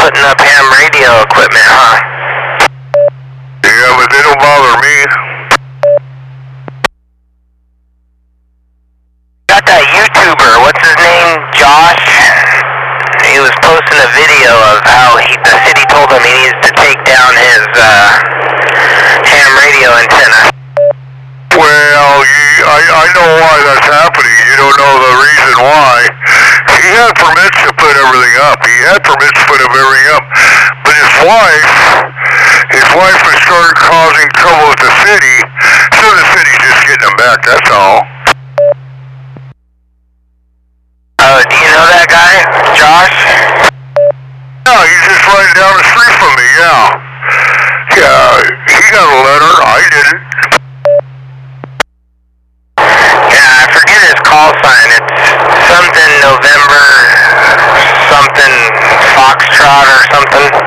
putting up ham radio equipment, huh? Yeah, but they don't bother me. Got that YouTuber, what's his name? Josh? He was posting a video of how the city told him he needs to take down his ham radio antenna. Well, I know why that's happening. You don't know the reason why. He had permits to put everything up. He had permits to put everything up. But his wife has started causing trouble with the city, so the city's just getting him back, that's all. Do you know that guy, Josh? Yeah, he's just right down the street from me, yeah. Yeah, he got a letter, I didn't. Yeah, I forget his call sign. It's something November, something Foxtrot or something.